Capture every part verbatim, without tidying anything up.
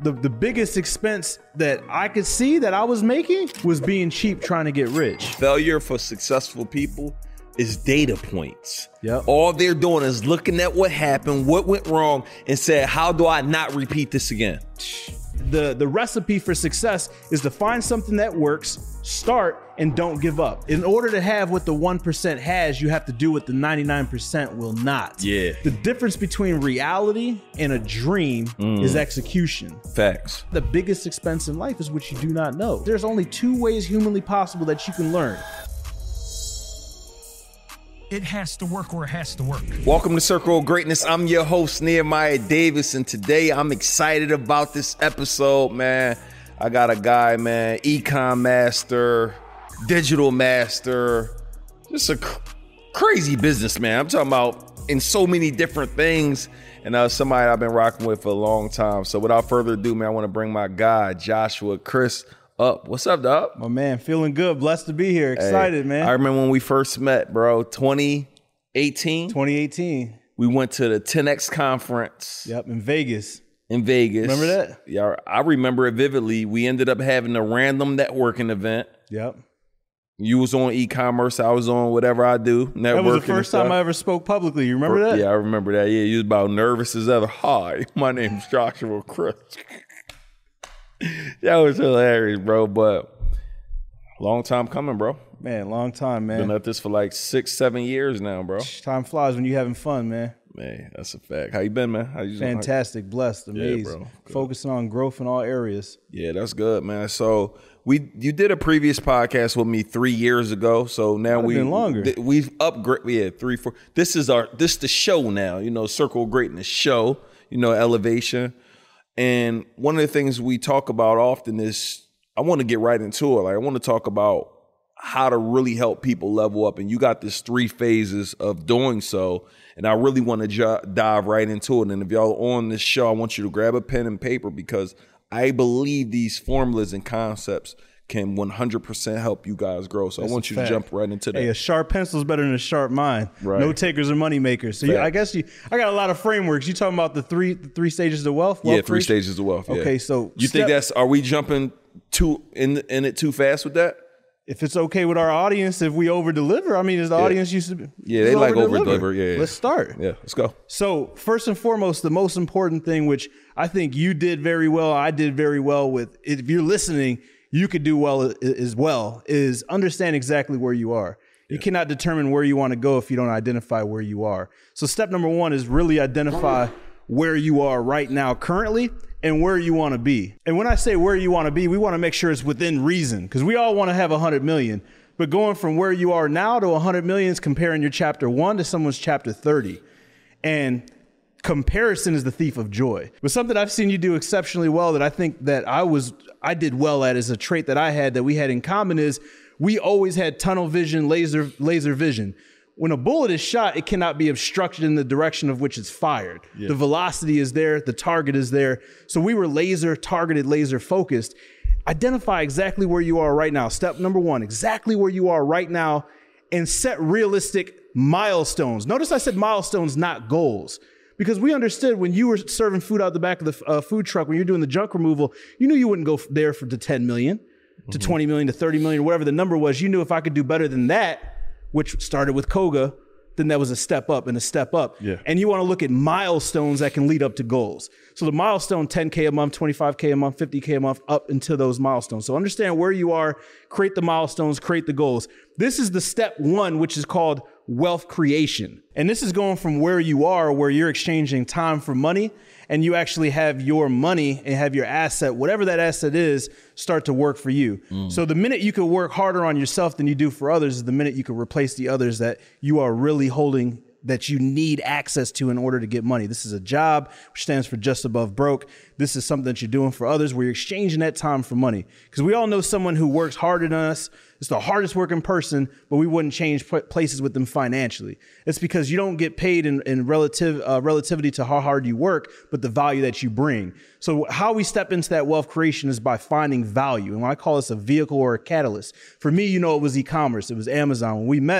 The, the biggest expense that I could see that I was making was being cheap trying to get rich. Failure for successful people is data points. Yep. All they're doing is looking at what happened, what went wrong, and say, how do I not repeat this again? The, the recipe for success is to find something that works, start, and don't give up. In order to have what the one percent has, you have to do what the ninety-nine percent will not. Yeah. The difference between reality and a dream mm. is execution. Facts. The biggest expense in life is what you do not know. There's only two ways humanly possible that you can learn. It has to work or it has to work. Welcome to Circle of Greatness. I'm your host, Nehemiah Davis, and today I'm excited about this episode, man. I got a guy, man, econ master, digital master, just a cr- crazy businessman. I'm talking about in so many different things, and uh, somebody I've been rocking with for a long time. So without further ado, man, I want to bring my guy, Joshua Chris, up. What's up, dog? My man, feeling good. Blessed to be here. Excited, hey, man. I remember when we first met, bro, twenty eighteen. twenty eighteen. We went to the ten X conference. Yep, in Vegas. In Vegas. Remember that? Yeah, I remember it vividly. We ended up having a random networking event. Yep. You was on e-commerce. I was on whatever I do. Networking. That was the first time I ever spoke publicly. You remember that? Yeah, I remember that. Yeah, you was about nervous as ever. Hi, my name's Joshua Chris. That was hilarious, bro. But long time coming, bro. Man, long time, man. Been at this for like six, seven years now, bro. Time flies when you having fun, man. Man, that's a fact. How you been, man? How you Fantastic, blessed, amazing. Yeah, bro. Focusing on growth in all areas. Yeah, that's good, man. So we, you did a previous podcast with me three years ago. So now we been longer. Th- we've upgraded. Yeah, three, four. This is our this the show now. You know, Circle of Greatness show. You know, elevation. And one of the things we talk about often is I want to get right into it. Like I want to talk about how to really help people level up. And you got this three phases of doing so. And I really want to jo- dive right into it. And if y'all are on this show, I want you to grab a pen and paper because I believe these formulas and concepts can one hundred percent help you guys grow. So That's I want you fact. to jump right into that. Hey, a sharp pencil is better than a sharp mind. Right. No takers are money makers. So you, I guess you, I got a lot of frameworks. You talking about the three, the three stages of wealth? wealth yeah, three creation? stages of wealth. Yeah. Okay, so you step, think that's? Are we jumping too in in it too fast with that? If it's okay with our audience, if we over deliver, I mean, is the yeah. audience used to be? Yeah, they like over deliver. Yeah, yeah. Let's start. Yeah, let's go. So first and foremost, the most important thing, which I think you did very well, I did very well with, if you're listening, you could do well as well, is understand exactly where you are. You yeah. cannot determine where you want to go if you don't identify where you are. So step number one is really identify where you are right now currently and where you want to be. And when I say where you want to be, we want to make sure it's within reason because we all want to have one hundred million. But going from where you are now to one hundred million is comparing your chapter one to someone's chapter thirty. And comparison is the thief of joy. But something I've seen you do exceptionally well that I think that I was, I did well at is a trait that I had that we had in common is we always had tunnel vision, laser, laser vision. When a bullet is shot, it cannot be obstructed in the direction of which it's fired. Yeah. The velocity is there, the target is there. So we were laser targeted, laser focused. Identify exactly where you are right now. Step number one, exactly where you are right now and set realistic milestones. Notice I said milestones, not goals. Because we understood when you were serving food out the back of the uh, food truck, when you're doing the junk removal, you knew you wouldn't go there for the ten million, to mm-hmm. twenty million, to thirty million, whatever the number was. You knew if I could do better than that, which started with Koga, then that was a step up and a step up. Yeah. And you want to look at milestones that can lead up to goals. So the milestone, ten K a month, twenty-five K a month, fifty K a month, up into those milestones. So understand where you are, create the milestones, create the goals. This is the step one, which is called wealth creation. And this is going from where you are, where you're exchanging time for money, and you actually have your money and have your asset, whatever that asset is, start to work for you. Mm. So the minute you could work harder on yourself than you do for others is the minute you could replace the others that you are really holding, that you need access to in order to get money. This is a job, which stands for just above broke. This is something that you're doing for others where you're exchanging that time for money. Because we all know someone who works harder than us. It's the hardest working person, but we wouldn't change places with them financially. It's because you don't get paid in, in relative uh, relativity to how hard you work, but the value that you bring. So how we step into that wealth creation is by finding value. And when I call this a vehicle or a catalyst, for me, you know, it was e-commerce. It was Amazon. When we met,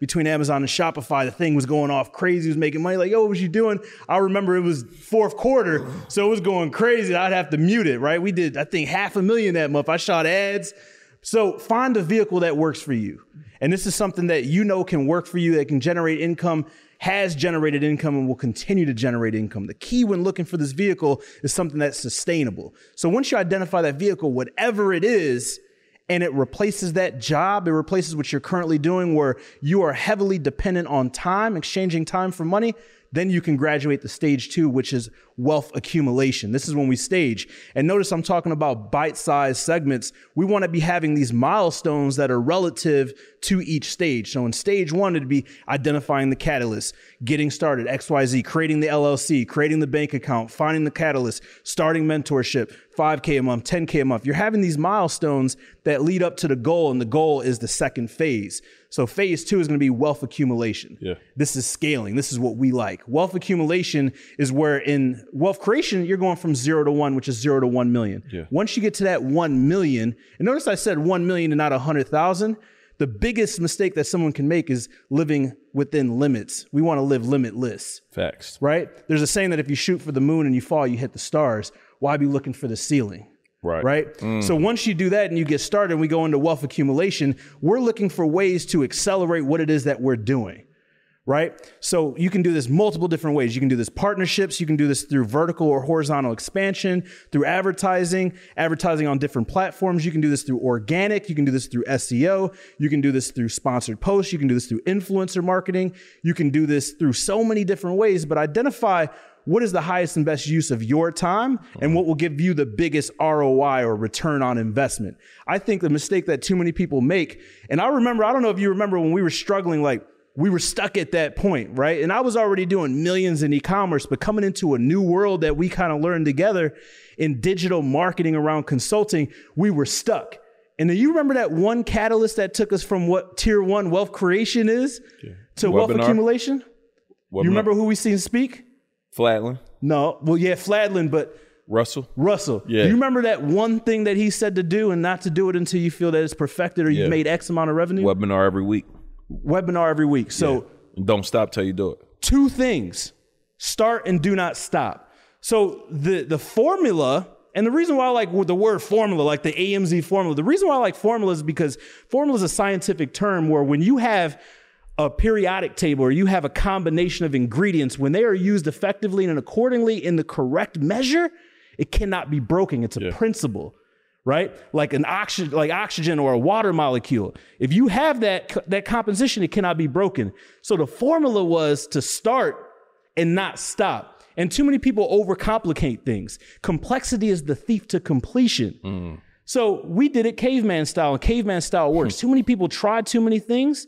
between Amazon and Shopify, the thing was going off crazy. It was making money. Like, yo, what was you doing? I remember it was fourth quarter, so it was going crazy. I'd have to mute it, right? We did, I think, half a million that month. I shot ads. So find a vehicle that works for you. And this is something that you know can work for you, that can generate income, has generated income, and will continue to generate income. The key when looking for this vehicle is something that's sustainable. So once you identify that vehicle, whatever it is, and it replaces that job, it replaces what you're currently doing where you are heavily dependent on time, exchanging time for money, then you can graduate to stage two, which is wealth accumulation. This is when we stage. And notice I'm talking about bite-sized segments. We want to be having these milestones that are relative to each stage. So in stage one, it'd be identifying the catalyst, getting started, X Y Z, creating the L L C, creating the bank account, finding the catalyst, starting mentorship, five K a month, ten K a month. You're having these milestones that lead up to the goal, and the goal is the second phase. So phase two is going to be wealth accumulation. Yeah. This is scaling. This is what we like. Wealth accumulation is where in wealth creation, you're going from zero to one, which is zero to one million. Yeah. Once you get to that one million, and notice I said one million and not a hundred thousand. The biggest mistake that someone can make is living within limits. We want to live limitless. Facts. Right? There's a saying that if you shoot for the moon and you fall, you hit the stars. Why be looking for the ceiling? Right. Right. Mm. So once you do that and you get started and we go into wealth accumulation, we're looking for ways to accelerate what it is that we're doing. Right. So you can do this multiple different ways. You can do this partnerships. You can do this through vertical or horizontal expansion, through advertising, advertising on different platforms. You can do this through organic. You can do this through S E O. You can do this through sponsored posts. You can do this through influencer marketing. You can do this through so many different ways, but identify what is the highest and best use of your time and what will give you the biggest R O I or return on investment. I think the mistake that too many people make, and I remember, I don't know if you remember when we were struggling, like we were stuck at that point, right? And I was already doing millions in e-commerce, but coming into a new world that we kind of learned together in digital marketing around consulting, we were stuck. And do you remember that one catalyst that took us from what tier one wealth creation is yeah. to Webinar. Wealth accumulation? Webinar. You remember who we seen speak? Fladlin? No. Well, yeah, Fladlin, but Russell? Russell. Yeah. Do you remember that one thing that he said to do and not to do it until you feel that it's perfected or yeah. you've made X amount of revenue? Webinar every week. Webinar every week. So yeah. Don't stop till you do it. Two things. Start and do not stop. So the, the formula, and the reason why I like the word formula, like the A M Z formula, the reason why I like formula is because formula is a scientific term where when you have a periodic table or you have a combination of ingredients, when they are used effectively and accordingly in the correct measure, it cannot be broken. It's a yeah. principle, right? Like an oxygen, like oxygen or a water molecule. If you have that, that composition, it cannot be broken. So the formula was to start and not stop. And too many people overcomplicate things. Complexity is the thief to completion. Mm. So we did it caveman style, and caveman style works. Too many people tried too many things.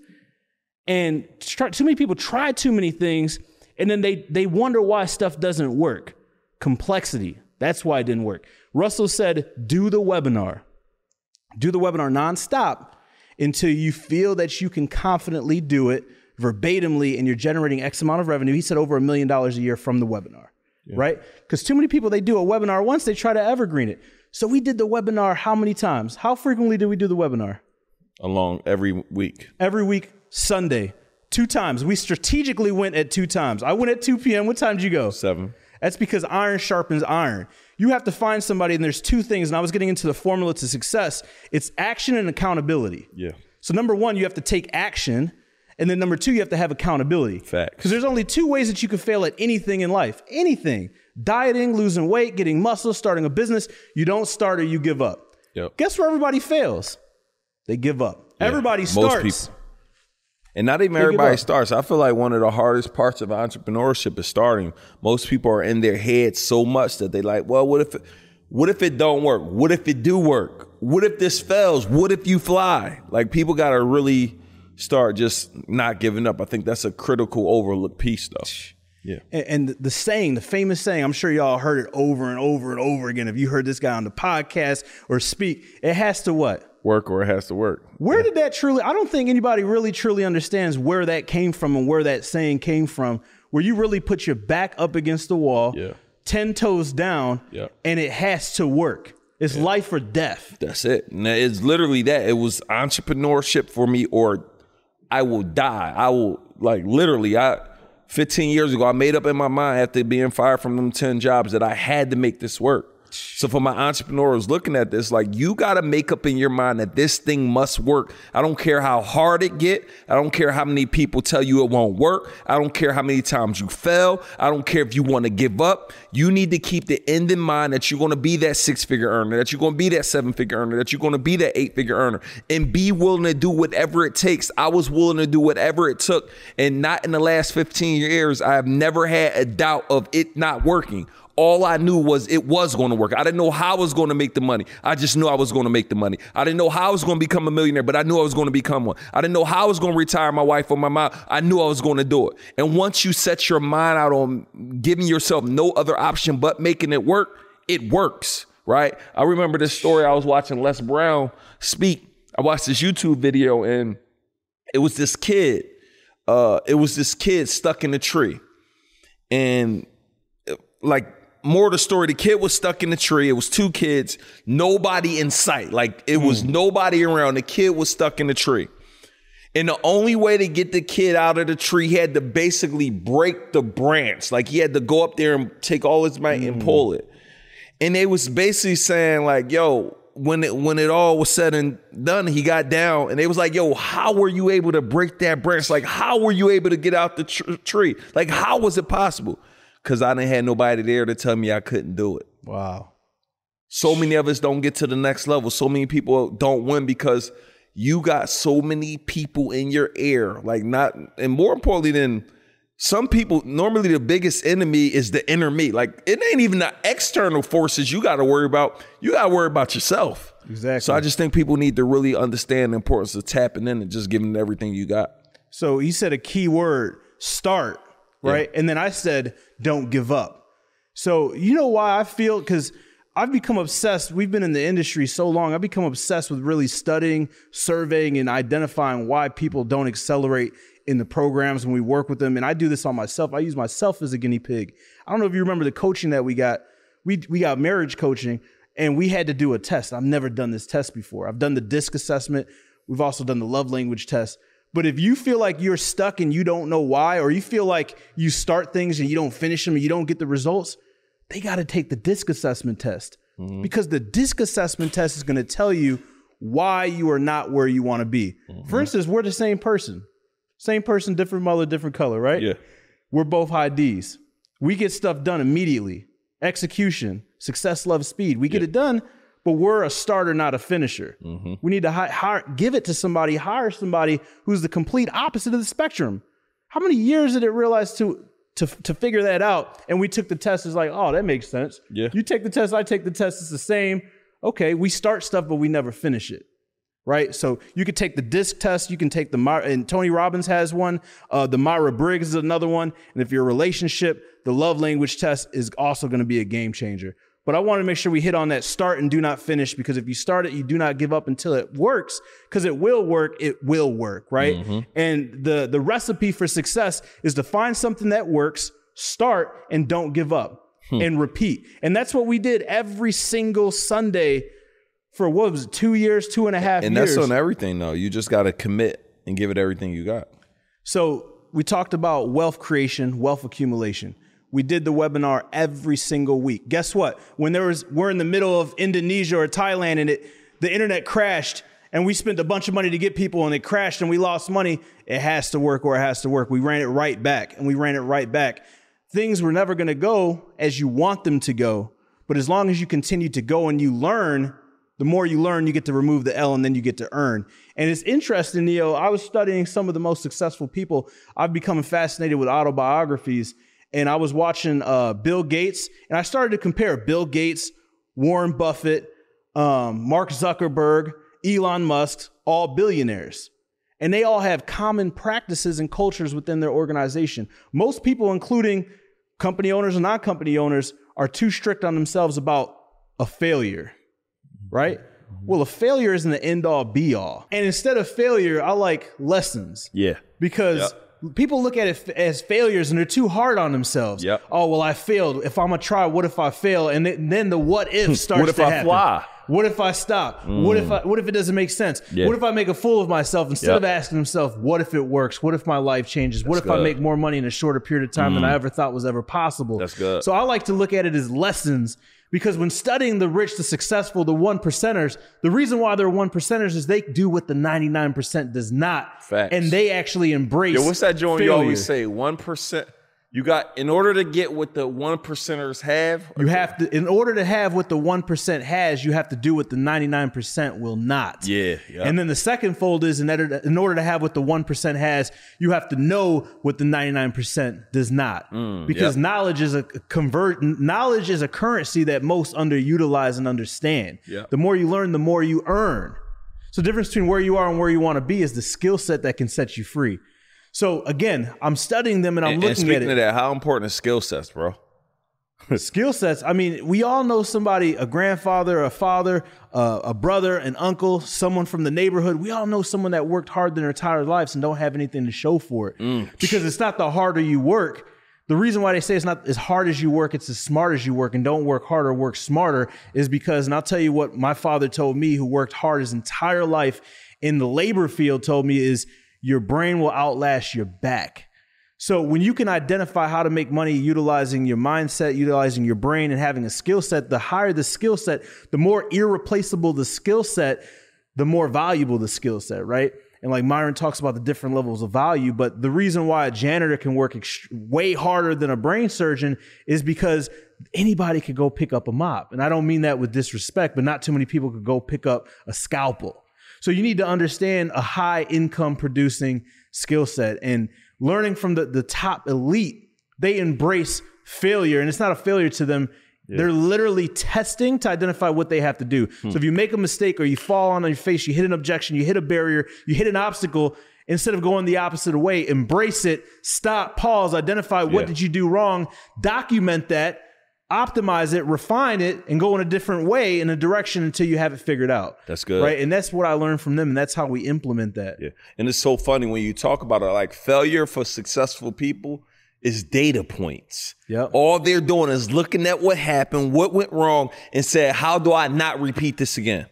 And try, too many people try too many things, and then they they wonder why stuff doesn't work. Complexity. That's why it didn't work. Russell said, do the webinar. Do the webinar nonstop until you feel that you can confidently do it verbatimly and you're generating X amount of revenue. He said over a million dollars a year from the webinar, yeah. right? Because too many people, they do a webinar once, they try to evergreen it. So we did the webinar how many times? How frequently did we do the webinar? Along every week. Every week. Sunday, two times. We strategically went at two times. I went at two p.m. What time did you go? Seven. That's because iron sharpens iron. You have to find somebody, and there's two things, and I was getting into the formula to success. It's action and accountability. Yeah. So number one, you have to take action, and then number two, you have to have accountability. Facts. Because there's only two ways that you can fail at anything in life. Anything. Dieting, losing weight, getting muscle, starting a business. You don't start or you give up. Yep. Guess where everybody fails? They give up. Yeah. Everybody starts. Most people. And not even everybody starts. I feel like one of the hardest parts of entrepreneurship is starting. Most people are in their heads so much that they like, well, what if it, what if it don't work? What if it do work? What if this fails? What if you fly? Like people got to really start just not giving up. I think that's a critical overlooked piece though. Yeah. And, and the saying, the famous saying, I'm sure y'all heard it over and over and over again. If you heard this guy on the podcast or speak, it has to what? Work or it has to work. Where yeah. did that truly, I don't think anybody really truly understands where that came from and where that saying came from, where you really put your back up against the wall, yeah. ten toes down, yeah. and it has to work. It's yeah. life or death. That's it. And it's literally that. It was entrepreneurship for me, or I will die. I will, like, literally, I fifteen years ago, I made up in my mind after being fired from them ten jobs that I had to make this work. So for my entrepreneurs looking at this, like, you got to make up in your mind that this thing must work. I don't care how hard it get. I don't care how many people tell you it won't work. I don't care how many times you fail. I don't care if you want to give up. You need to keep the end in mind that you're going to be that six-figure earner, that you're going to be that seven-figure earner, that you're going to be that eight-figure earner, and be willing to do whatever it takes. I was willing to do whatever it took, and not in the last fifteen years, I have never had a doubt of it not working. All I knew was it was going to work. I didn't know how I was going to make the money. I just knew I was going to make the money. I didn't know how I was going to become a millionaire, but I knew I was going to become one. I didn't know how I was going to retire my wife or my mom. I knew I was going to do it. And once you set your mind out on giving yourself no other option but making it work, it works, right? I remember this story. I was watching Les Brown speak. I watched this YouTube video, and it was this kid. Uh, it was this kid stuck in a tree. And like, more of the story, the kid was stuck in the tree. It was two kids, nobody in sight. Like, it was mm. nobody around. The kid was stuck in the tree. And the only way to get the kid out of the tree, he had to basically break the branch. Like, he had to go up there and take all his might mm. and pull it. And they was basically saying, like, yo, when it when it all was said and done, he got down. And they was like, yo, how were you able to break that branch? Like, how were you able to get out the tr- tree? Like, how was it possible? Because I didn't have nobody there to tell me I couldn't do it. Wow. So many of us don't get to the next level. So many people don't win because you got so many people in your ear. Like, not, and more importantly than some people, normally the biggest enemy is the inner me. Like, it ain't even the external forces you got to worry about. You got to worry about yourself. Exactly. So I just think people need to really understand the importance of tapping in and just giving everything you got. So he said a key word, start. Right. Yeah. And then I said, don't give up. So you know why I feel, because I've become obsessed. We've been in the industry so long. I've become obsessed with really studying, surveying, and identifying why people don't accelerate in the programs when we work with them. And I do this on myself. I use myself as a guinea pig. I don't know if you remember the coaching that we got. We, we got marriage coaching, and we had to do a test. I've never done this test before. I've done the DISC assessment. We've also done the love language test. But if you feel like you're stuck and you don't know why, or you feel like you start things and you don't finish them and you don't get the results, they got to take the DISC assessment test. Mm-hmm. Because the DISC assessment test is going to tell you why you are not where you want to be. Mm-hmm. For instance, we're the same person. Same person, different mother, different color, right? Yeah. We're both high D's. We get stuff done immediately. Execution, success, love, speed. We get yeah. it done. But we're a starter, not a finisher. Mm-hmm. We need to hi- hire, give it to somebody, hire somebody who's the complete opposite of the spectrum. How many years did it realize to to to figure that out? And we took the test. It's like, oh, that makes sense. Yeah. You take the test, I take the test. It's the same. Okay, we start stuff, but we never finish it. Right? So you could take the DISC test. You can take the, My- and Tony Robbins has one. Uh, the Myers-Briggs is another one. And if your relationship, the love language test is also going to be a game changer. But I want to make sure we hit on that start and do not finish, because if you start it, you do not give up until it works, because it will work. It will work, right? Mm-hmm. And the, the recipe for success is to find something that works, start, and don't give up, hmm. and repeat. And that's what we did every single Sunday for, what was it, two years, two and a half and years. And that's on everything, though. You just got to commit and give it everything you got. So we talked about wealth creation, wealth accumulation. We did the webinar every single week. Guess what? When there was, we're in the middle of Indonesia or Thailand and it, the internet crashed and we spent a bunch of money to get people and it crashed and we lost money, it has to work or it has to work. We ran it right back and we ran it right back. Things were never going to go as you want them to go. But as long as you continue to go and you learn, the more you learn, you get to remove the L and then you get to earn. And it's interesting, Neo, I was studying some of the most successful people. I've become fascinated with autobiographies. And I was watching uh, Bill Gates, and I started to compare Bill Gates, Warren Buffett, um, Mark Zuckerberg, Elon Musk, all billionaires. And they all have common practices and cultures within their organization. Most people, including company owners and non-company owners, are too strict on themselves about a failure, right? Well, a failure isn't the end-all, be-all. And instead of failure, I like lessons. Yeah. Because... Yep. People look at it as failures and they're too hard on themselves. Yep. Oh, well, I failed. If I'm going to try, what if I fail? And then the what if starts what if to I happen. fly? What if I stop? Mm. What if I, what if it doesn't make sense? Yeah. What if I make a fool of myself instead yep. of asking himself, what if it works? What if my life changes? What That's if good. I make more money in a shorter period of time mm. than I ever thought was ever possible? That's good. So I like to look at it as lessons, because when studying the rich, the successful, the one percenters, the reason why they're one percenters is they do what the ninety-nine percent does not. Facts. And they actually embrace Yo, what's that joint failure. You always say? one percent. You got, in order to get what the one percenters have, you have to, in order to have what the one percent has, you have to do what the ninety-nine percent will not. Yeah. Yep. And then the second fold is in order to, in order to have what the one percent has, you have to know what the ninety-nine percent does not. Mm, because yep. knowledge is a convert, knowledge is a currency that most underutilize and understand. Yep. The more you learn, the more you earn. So the difference between where you are and where you want to be is the skill set that can set you free. So again, I'm studying them and I'm and, looking and speaking at it. of that, how important is skill sets, bro? Skill sets. I mean, we all know somebody, a grandfather, a father, uh, a brother, an uncle, someone from the neighborhood. We all know someone that worked hard their entire lives and don't have anything to show for it. Mm. Because it's not the harder you work. The reason why they say it's not as hard as you work, it's as smart as you work, and don't work harder, work smarter, is because, and I'll tell you what my father told me, who worked hard his entire life in the labor field, told me is, your brain will outlast your back. So when you can identify how to make money utilizing your mindset, utilizing your brain, and having a skill set, the higher the skill set, the more irreplaceable the skill set, the more valuable the skill set, right? And like Myron talks about the different levels of value, but the reason why a janitor can work ext- way harder than a brain surgeon is because anybody could go pick up a mop. And I don't mean that with disrespect, but not too many people could go pick up a scalpel. So you need to understand a high income producing skill set, and learning from the, the top elite, they embrace failure, and it's not a failure to them. Yeah. They're literally testing to identify what they have to do. Hmm. So if you make a mistake or you fall on your face, you hit an objection, you hit a barrier, you hit an obstacle, instead of going the opposite way, embrace it, stop, pause, identify what yeah. did you do wrong, document that, optimize it, refine it, and go in a different way in a direction until you have it figured out. That's good. Right. And that's what I learned from them. And that's how we implement that. Yeah. And it's so funny when you talk about it, like failure for successful people is data points. Yep. All they're doing is looking at what happened, what went wrong, and say, how do I not repeat this again?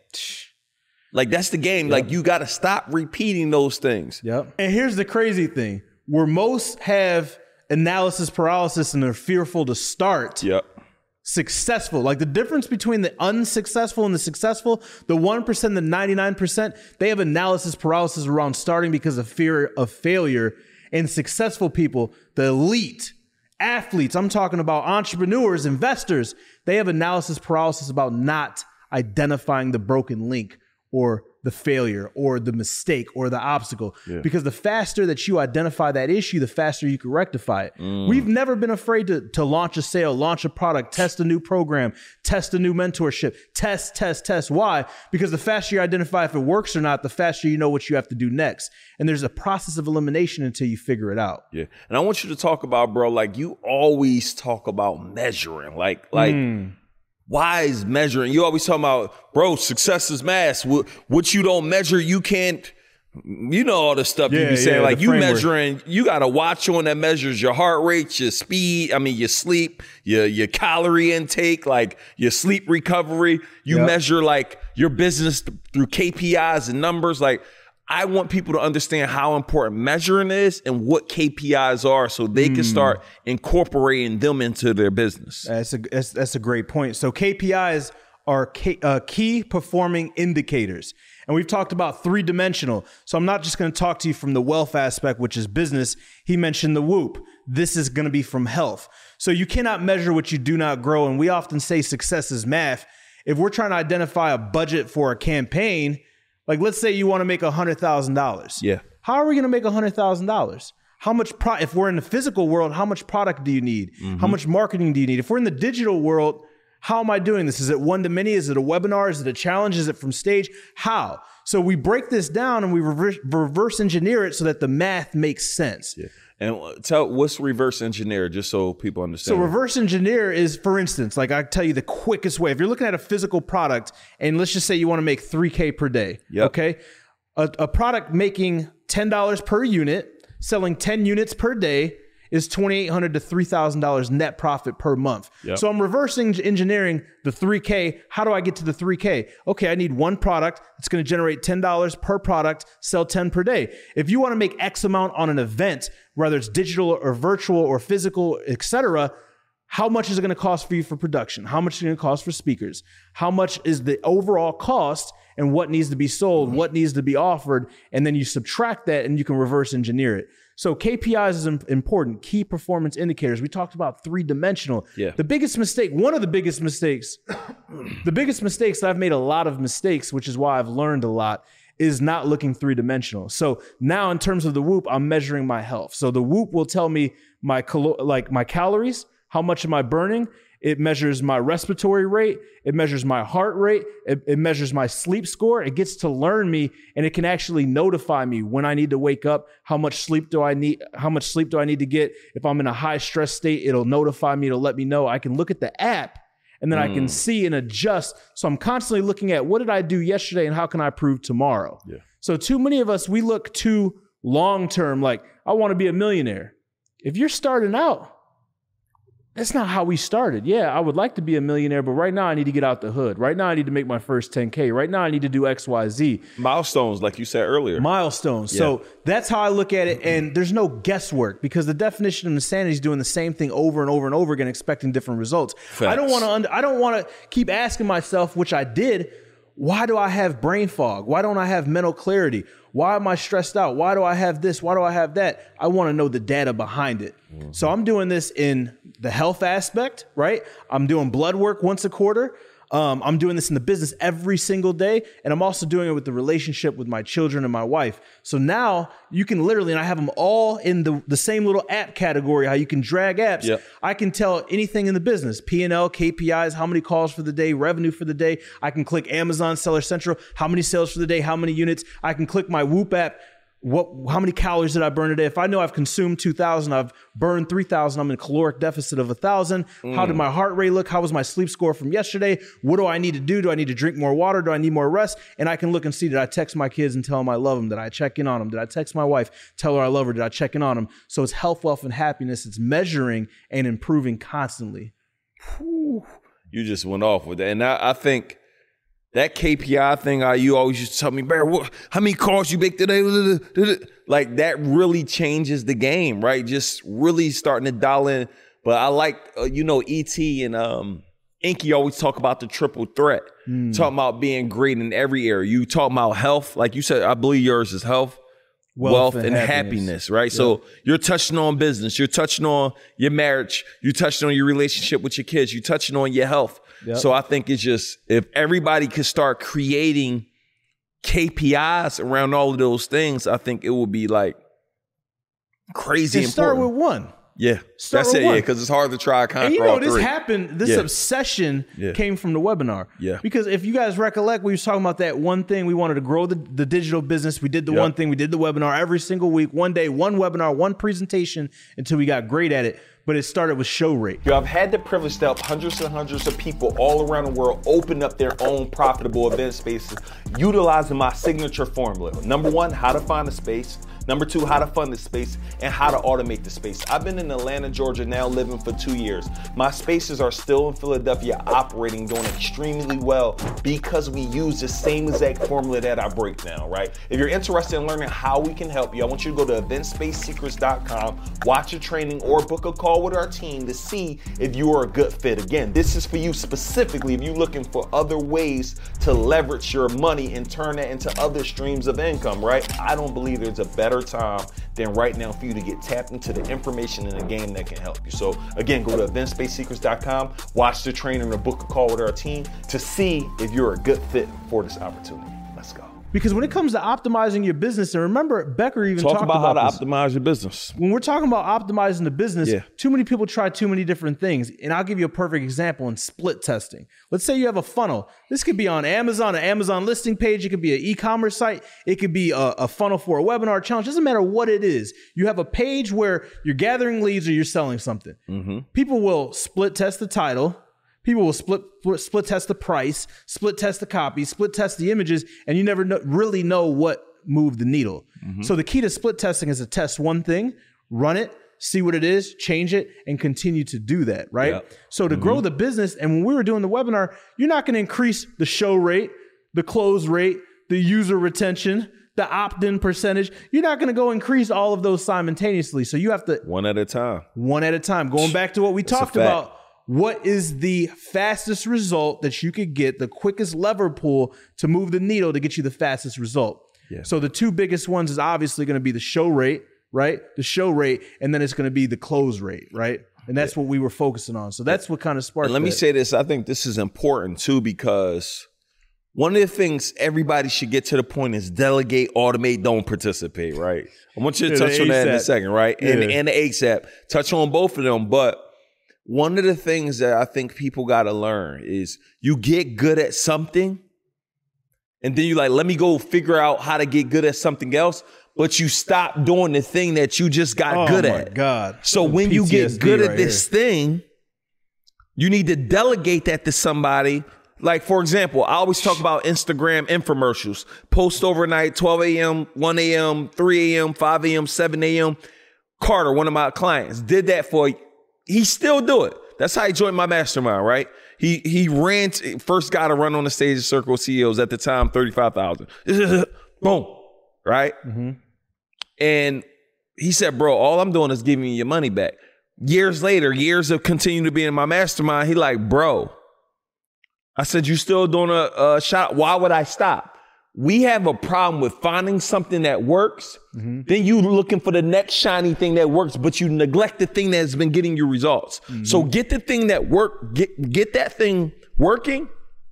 Like, that's the game. Yep. Like, you got to stop repeating those things. Yep. And here's the crazy thing. Where most have analysis paralysis and they're fearful to start. Yep. Successful, like the difference between the unsuccessful and the successful, the one percent, the ninety-nine percent, they have analysis paralysis around starting because of fear of failure. And successful people, the elite athletes, I'm talking about entrepreneurs, investors, they have analysis paralysis about not identifying the broken link or the failure or the mistake or the obstacle. Yeah. Because the faster that you identify that issue, the faster you can rectify it. Mm. We've never been afraid to, to launch a sale, launch a product, test a new program, test a new mentorship, test, test, test. Why? Because the faster you identify if it works or not, the faster you know what you have to do next. And there's a process of elimination until you figure it out. Yeah. And I want you to talk about, bro, like you always talk about measuring, like, like, mm. why is measuring? You always talking about, bro, success is math. What, what you don't measure, you can't, you know, all the stuff yeah, you be saying. Yeah, like you framework. measuring, you got a watch on that measures your heart rate, your speed, I mean, your sleep, your, your calorie intake, like your sleep recovery. You yep. measure like your business through K P Is and numbers. Like, I want people to understand how important measuring is and what K P Is are so they mm. can start incorporating them into their business. That's a, that's, that's a great point. So K P Is are K, uh, key performing indicators. And we've talked about three-dimensional. So I'm not just going to talk to you from the wealth aspect, which is business. He mentioned the whoop. This is going to be from health. So you cannot measure what you do not grow. And we often say success is math. If we're trying to identify a budget for a campaign, like, let's say you want to make one hundred thousand dollars. Yeah. How are we going to make one hundred thousand dollars? How much, pro- if we're in the physical world, how much product do you need? Mm-hmm. How much marketing do you need? If we're in the digital world, how am I doing this? Is it one to many? Is it a webinar? Is it a challenge? Is it from stage? How? So we break this down and we reverse, reverse engineer it so that the math makes sense. Yeah. And tell what's reverse engineer, just so people understand. So reverse engineer is, for instance, like I tell you the quickest way. If you're looking at a physical product and let's just say you want to make three K per day, yep. okay? A, a product making ten dollars per unit, selling ten units per day is twenty-eight hundred dollars to three thousand dollars net profit per month. Yep. So I'm reversing engineering the three K. How do I get to the three K? Okay, I need one product. It's going to generate ten dollars per product, sell ten per day. If you want to make X amount on an event, whether it's digital or virtual or physical, et cetera, how much is it going to cost for you for production? How much is it going to cost for speakers? How much is the overall cost and what needs to be sold, mm-hmm. what needs to be offered? And then you subtract that and you can reverse engineer it. So K P Is is important, key performance indicators. We talked about three-dimensional. Yeah. The biggest mistake, one of the biggest mistakes, the biggest mistakes, I've made a lot of mistakes, which is why I've learned a lot, is not looking three-dimensional. So now in terms of the Whoop, I'm measuring my health. So the Whoop will tell me my calo- like my calories, how much am I burning? It measures my respiratory rate. It measures my heart rate. It, it measures my sleep score. It gets to learn me, and it can actually notify me when I need to wake up. How much sleep do I need? How much sleep do I need to get? If I'm in a high stress state, it'll notify me. It'll let me know. I can look at the app, and then mm. I can see and adjust. So I'm constantly looking at what did I do yesterday, and how can I improve tomorrow? Yeah. So too many of us, we look too long term. Like, I want to be a millionaire. If you're starting out, that's not how we started. Yeah, I would like to be a millionaire, but right now I need to get out the hood. Right now I need to make my first ten K. Right now I need to do X, Y, Z. Milestones, like you said earlier. Milestones. Yeah. So that's how I look at it. And there's no guesswork because the definition of insanity is doing the same thing over and over and over again, expecting different results. Facts. I don't want to. Under, I don't want to keep asking myself, which I did. Why do I have brain fog? Why don't I have mental clarity? Why am I stressed out? Why do I have this? Why do I have that? I want to know the data behind it. Mm-hmm. So I'm doing this in the health aspect, right? I'm doing blood work once a quarter. Um, I'm doing this in the business every single day. And I'm also doing it with the relationship with my children and my wife. So now you can literally, and I have them all in the, the same little app category, how you can drag apps. Yep. I can tell anything in the business, P and L, K P Is, how many calls for the day, revenue for the day. I can click Amazon Seller Central, how many sales for the day, how many units. I can click my Whoop app. What, how many calories did I burn today? If I know I've consumed two thousand, I've burned three thousand, I'm in a caloric deficit of one thousand. Mm. How did my heart rate look? How was my sleep score from yesterday? What do I need to do? Do I need to drink more water? Do I need more rest? And I can look and see, did I text my kids and tell them I love them? Did I check in on them? Did I text my wife, tell her I love her? Did I check in on them? So it's health, wealth, and happiness. It's measuring and improving constantly. Whew. You just went off with that. And I, I think that K P I thing, uh, you always used to tell me, Barry, what, how many calls you make today? Like, that really changes the game, right? Just really starting to dial in. But I like, uh, you know, E T and um, Inky always talk about the triple threat, mm. talking about being great in every area. You talk about health, like you said, I believe yours is health, wealth, wealth and, and happiness, happiness right? Yep. So you're touching on business, you're touching on your marriage, you're touching on your relationship with your kids, you're touching on your health. Yep. So I think it's just, if everybody could start creating K P Is around all of those things, I think it would be like crazy Just important. Start with one. Yeah, Start that's with it, one. yeah, because it's hard to try to conquer And you know, all this three. happened, this yeah. obsession yeah. came from the webinar. Yeah. Because if you guys recollect, we were talking about that one thing. We wanted to grow the, the digital business. We did the yep. one thing. We did the webinar every single week, one day, one webinar, one presentation until we got great at it. But it started with show rate. Yo, I've had the privilege to help hundreds and hundreds of people all around the world open up their own profitable event spaces utilizing my signature formula. Number one, how to find a space. Number two, how to fund the space and how to automate the space. I've been in Atlanta, Georgia now living for two years. My spaces are still in Philadelphia operating, doing extremely well because we use the same exact formula that I break down, right? If you're interested in learning how we can help you, I want you to go to event space secrets dot com, watch a training or book a call with our team to see if you are a good fit. Again, this is for you specifically if you're looking for other ways to leverage your money and turn that into other streams of income, right? I don't believe there's a better time than right now for you to get tapped into the information in the game that can help you. So again, go to event space secrets dot com, watch the training or book a call with our team to see if you're a good fit for this opportunity. Let's go. Because when it comes to optimizing your business, and remember, Becker even Talk talked about, about how this. to optimize your business. When we're talking about optimizing the business, Yeah. too many people try too many different things. And I'll give you a perfect example in split testing. Let's say you have a funnel. This could be on Amazon, an Amazon listing page. It could be an e-commerce site. It could be a, a funnel for a webinar challenge. Doesn't matter what it is. You have a page where you're gathering leads or you're selling something. Mm-hmm. People will split test the title. People will split split test the price, split test the copy, split test the images, and you never know, really know what moved the needle. Mm-hmm. So the key to split testing is to test one thing, run it, see what it is, change it, and continue to do that, right? Yep. So to mm-hmm. grow the business, and when we were doing the webinar, you're not going to increase the show rate, the close rate, the user retention, the opt-in percentage. You're not going to go increase all of those simultaneously. So you have to one at a time. One at a time. Going back to what we That's talked about, what is the fastest result that you could get, the quickest lever pull to move the needle to get you the fastest result? Yeah. So the two biggest ones is obviously going to be the show rate, right? The show rate, and then it's going to be the close rate, right? And that's yeah. what we were focusing on. So that's what kind of sparked. And let that. me say this. I think this is important too, because one of the things everybody should get to the point is delegate, automate, don't participate, right? I want you to yeah, touch on that in a second, right? Yeah. And, and the ASAP. Touch on both of them. But one of the things that I think people got to learn is you get good at something, and then you like, let me go figure out how to get good at something else. But you stop doing the thing that you just got oh good my at. God. So when P T S D you get good right at this here. thing, you need to delegate that to somebody. Like, for example, I always talk about Instagram infomercials. Post overnight, twelve a.m., one a.m., three a.m., five a.m., seven a.m. Carter, one of my clients, did that for, he still do it. That's how he joined my mastermind, right? He he ran, to, first guy to run on the stage of Circle C E Os at the time, thirty-five thousand. Boom, right? Mm-hmm. And he said, bro, all I'm doing is giving you your money back. Years later, years of continuing to be in my mastermind, he like, bro, I said, you still doing a, a shot? Why would I stop? We have a problem with finding something that works. Mm-hmm. Then you looking for the next shiny thing that works, but you neglect the thing that's been getting you results. Mm-hmm. So get the thing that work, get, get that thing working,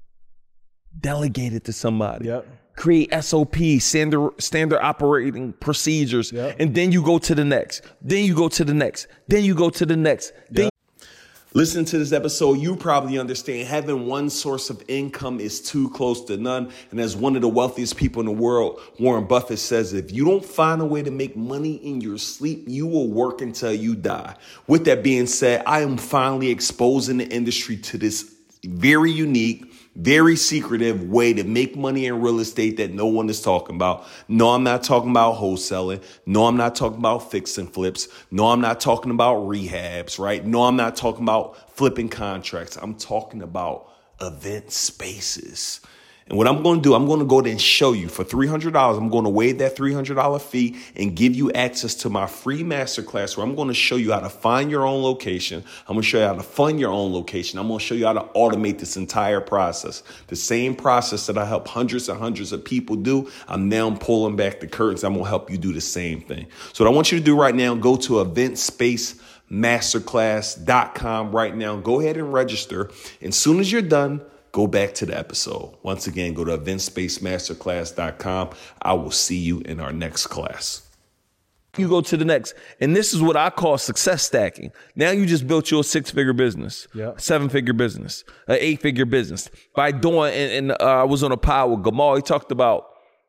delegate it to somebody. Yep. Create S O Ps, standard, standard operating procedures, yep. and then you go to the next. Then you go to the next. Then you go to the next. Then yep. Listen to this episode, you probably understand having one source of income is too close to none. And as one of the wealthiest people in the world, Warren Buffett says, if you don't find a way to make money in your sleep, you will work until you die. With that being said, I am finally exposing the industry to this very unique, very secretive way to make money in real estate that no one is talking about. No, I'm not talking about wholesaling. No, I'm not talking about fix and flips. No, I'm not talking about rehabs, right? No, I'm not talking about flipping contracts. I'm talking about event spaces. And what I'm going to do, I'm going to go there and show you for three hundred dollars. I'm going to waive that three hundred dollars fee and give you access to my free masterclass where I'm going to show you how to find your own location. I'm going to show you how to fund your own location. I'm going to show you how to automate this entire process. The same process that I help hundreds and hundreds of people do, I'm now pulling back the curtains. I'm going to help you do the same thing. So what I want you to do right now, go to event space masterclass dot com right now. Go ahead and register. And as soon as you're done, go back to the episode. Once again, go to event space masterclass dot com. I will see you in our next class. You go to the next. And this is what I call success stacking. Now you just built your six-figure business, yeah. a seven-figure business, an eight-figure business. By doing, and, and uh, I was on a pod with Gamal. He talked about,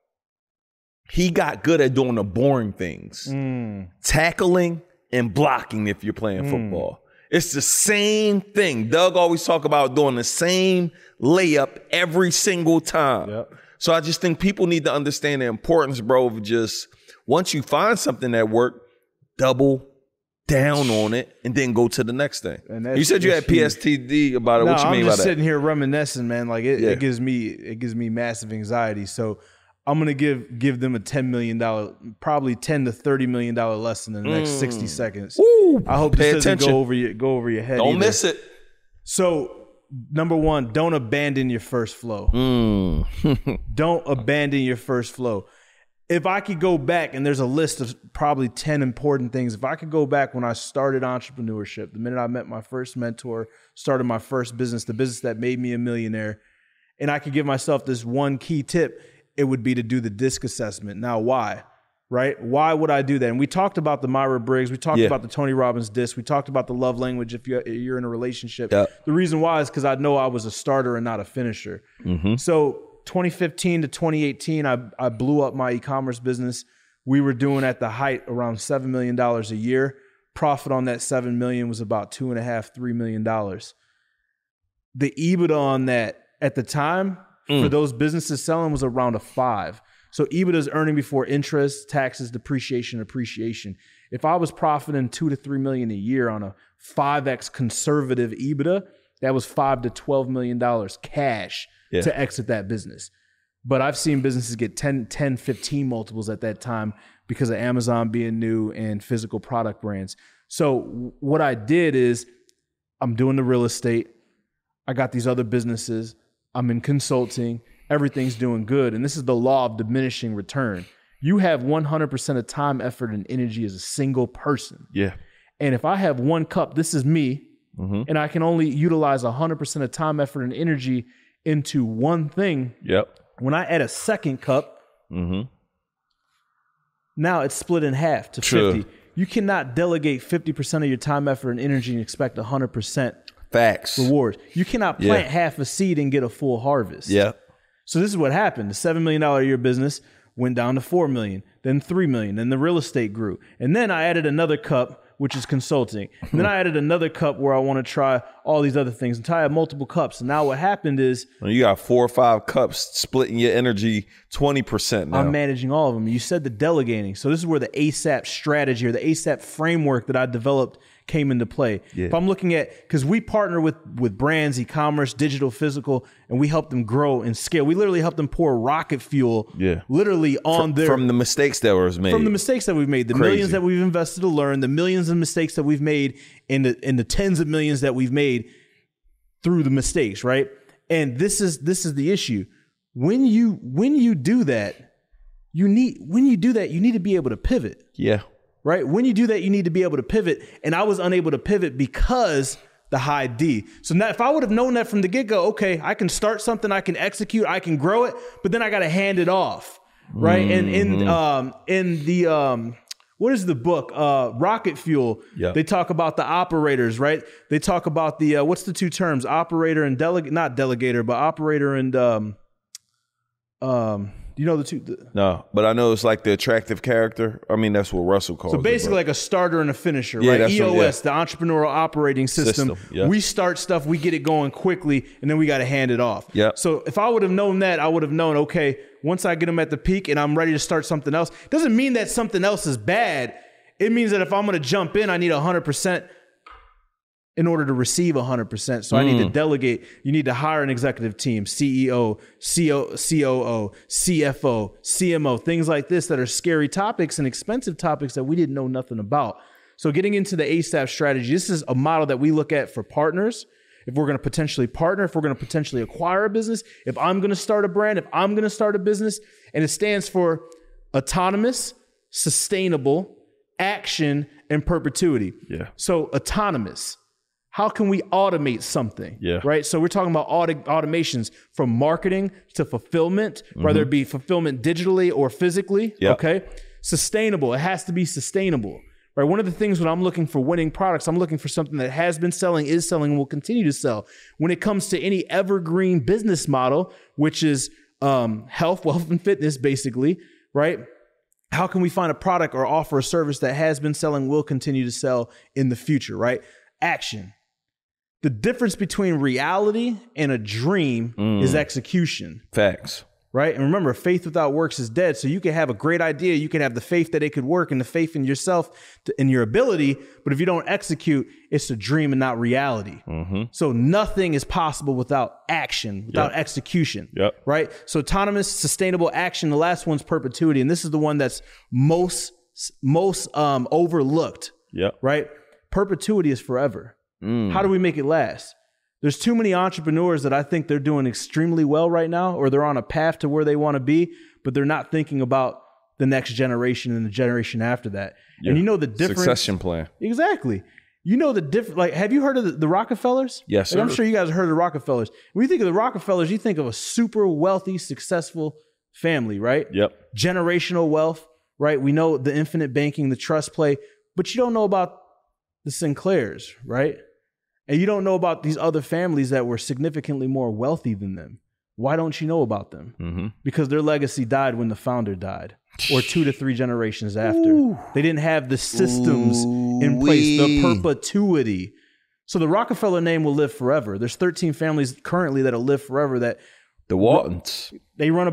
he got good at doing the boring things. Mm. Tackling and blocking if you're playing mm. football. It's the same thing. Doug always talk about doing the same layup every single time. Yep. So I just think people need to understand the importance, bro, of just once you find something that worked, double down on it and then go to the next thing. And you said you had P S T D about it. No, what you I'm mean by that? I'm just sitting here reminiscing, man. Like it, yeah. it gives me it gives me massive anxiety. So I'm gonna give give them a ten million dollars, probably ten to thirty million dollar lesson in the next mm. sixty seconds. Ooh, I hope this doesn't attention. go over your go over your head. Don't either. miss it. So, number one, don't abandon your first flow. Mm. Don't abandon your first flow. If I could go back, and there's a list of probably ten important things. If I could go back when I started entrepreneurship, the minute I met my first mentor, started my first business, the business that made me a millionaire, and I could give myself this one key tip, it would be to do the DISC assessment. Now, why? Right? Why would I do that? And we talked about the Myers-Briggs. We talked yeah. about the Tony Robbins DISC. We talked about the love language if you're, you're in a relationship. Yep. The reason why is because I know I was a starter and not a finisher. Mm-hmm. So twenty fifteen to twenty eighteen, I, I blew up my e-commerce business. We were doing at the height around seven million dollars a year. Profit on that seven million dollars was about two and a half, three million dollars. The EBITDA on that at the time mm. for those businesses selling was around a five. So EBITDA is earning before interest, taxes, depreciation, appreciation. If I was profiting two to three million a year on a five X conservative EBITDA, that was five to twelve million dollars cash Yeah. to exit that business. But I've seen businesses get ten, ten, fifteen multiples at that time because of Amazon being new and physical product brands. So what I did is I'm doing the real estate. I got these other businesses. I'm in consulting. Everything's doing good. And this is the law of diminishing return. You have one hundred percent of time, effort, and energy as a single person. Yeah. And if I have one cup, this is me, Mm-hmm. and I can only utilize one hundred percent of time, effort, and energy into one thing. Yep. When I add a second cup, Mm-hmm. now it's split in half to True. fifty. You cannot delegate fifty percent of your time, effort, and energy and expect one hundred percent Facts. rewards. You cannot plant Yeah. half a seed and get a full harvest. Yeah. So this is what happened. The seven million dollars a year business went down to four million dollars, then three million dollars, then the real estate grew. And then I added another cup, which is consulting. And then I added another cup where I want to try all these other things until I have multiple cups. And now what happened is When you got four or five cups splitting your energy twenty percent now. I'm managing all of them. You said the delegating. So this is where the ASAP strategy or the ASAP framework that I developed came into play. Yeah. If I'm looking at, because we partner with with brands, e-commerce, digital, physical, and we help them grow and scale. We literally help them pour rocket fuel Yeah. literally on from, their from the mistakes that was made. from the mistakes that we've made, the Crazy. millions that we've invested to learn, the millions of mistakes that we've made, and the and the tens of millions that we've made through the mistakes, right? And this is this is the issue. When you when you do that, you need when you do that, you need to be able to pivot, yeah. right? When you do that, you need to be able to pivot. And I was unable to pivot because the high D. So now if I would have known that from the get-go, okay, I can start something, I can execute, I can grow it, but then I got to hand it off, right? Mm-hmm. And in um in the um what is the book? Uh, Rocket Fuel. Yeah. They talk about the operators, right? They talk about the uh, what's the two terms? Operator and delegate, not delegator, but operator and um um. You know the two. The, No, but I know it's like the attractive character. I mean, that's what Russell calls So it. basically, but- like a starter and a finisher, Yeah, right? that's E O S, what- the entrepreneurial operating system. System, yeah. We start stuff, we get it going quickly, and then we got to hand it off. Yeah. So if I would have known that, I would have known, okay, once I get them at the peak and I'm ready to start something else, doesn't mean that something else is bad. It means that if I'm going to jump in, I need one hundred percent in order to receive one hundred percent. So I need to delegate. You need to hire an executive team, C E O, C O, C O O, C F O, C M O, things like this that are scary topics and expensive topics that we didn't know nothing about. So getting into the ASAP strategy, this is a model that we look at for partners. If we're going to potentially partner, if we're going to potentially acquire a business, if I'm going to start a brand, if I'm going to start a business, and it stands for autonomous, sustainable, action, and perpetuity. Yeah. So autonomous. How can we automate something? Yeah. Right. So we're talking about auto- automations from marketing to fulfillment, whether it be fulfillment digitally or physically. Yeah. Okay. Sustainable. It has to be sustainable. Right. One of the things when I'm looking for winning products, I'm looking for something that has been selling, is selling, and will continue to sell. When it comes to any evergreen business model, which is um, health, wealth, and fitness, basically, right? How can we find a product or offer a service that has been selling, will continue to sell in the future, right? Action. The difference between reality and a dream is execution, Facts. right? And remember, faith without works is dead. So you can have a great idea. You can have the faith that it could work and the faith in yourself and your ability. But if you don't execute, it's a dream and not reality. So nothing is possible without action, without Yep. execution, Yep. right? So autonomous, sustainable action. The last one's perpetuity. And this is the one that's most, most um, overlooked, Yep. right? Perpetuity is forever. How do we make it last? There's too many entrepreneurs that I think they're doing extremely well right now, or they're on a path to where they want to be, but they're not thinking about the next generation and the generation after that. And you know the difference. Succession plan. Exactly. You know the difference. Like, have you heard of the, the Rockefellers? Yes, Like, I'm sir. sure you guys have heard of the Rockefellers. When you think of the Rockefellers, you think of a super wealthy, successful family, right? Yep. Generational wealth, right? We know the infinite banking, the trust play, but you don't know about the Sinclairs, right? And you don't know about these other families that were significantly more wealthy than them. Why don't you know about them? Mm-hmm. Because their legacy died when the founder died, or two to three generations after. They didn't have the systems in place, the Ooh-wee. perpetuity. So the Rockefeller name will live forever. There's thirteen families currently that'll live forever that The Waltons. they run about